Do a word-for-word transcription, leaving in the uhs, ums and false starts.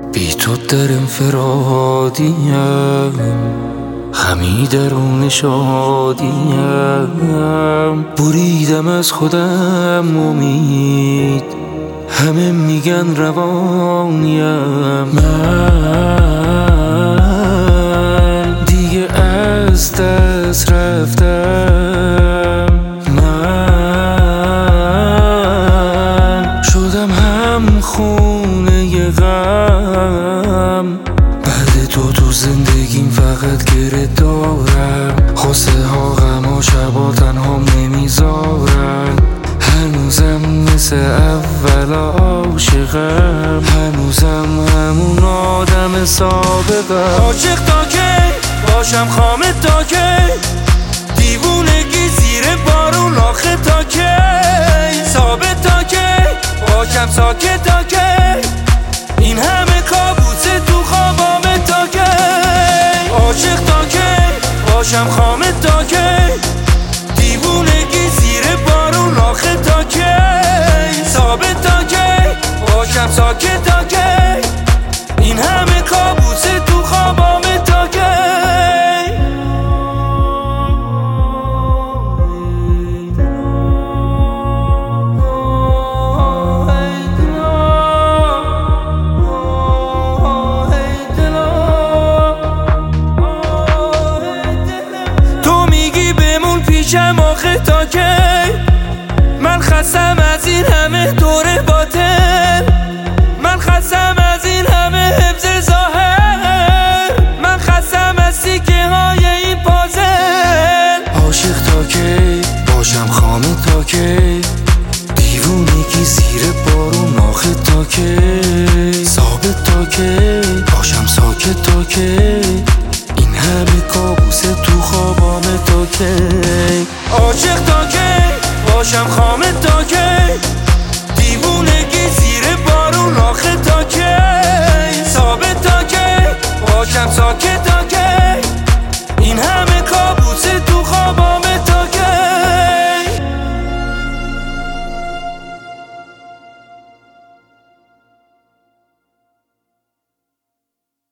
بی تو در انفرادیم، همی درون شادیم. بریدم از خودم امید، همه میگن روانیم. من دیگه از دست رفتم، من شدم هم خونه غم. بعد تو تو زندگیم فقط گره دارم، خواسته ها غم و شبا تنهام نمیذارن. هنوزم مثل اول عاشقم، هنوزم همون آدم سابقم. عاشق تا کی باشم خامه تا کی، دیوونگی زیر بارون آخه تا کی، ثابت تا کی باشم ساکت تا کی، این همه کابوس تو خوابامه تا کی. عاشق تا کی باشم خامه تا کی، دیوونگی زیر بارون آخه تا کی، ثابت تا کی باشم ساکت تا کی، این همه کابوس تو خوابامه تا کی. تو میگی بمون پیشم آخه تا کی، من خستم از این همه دوره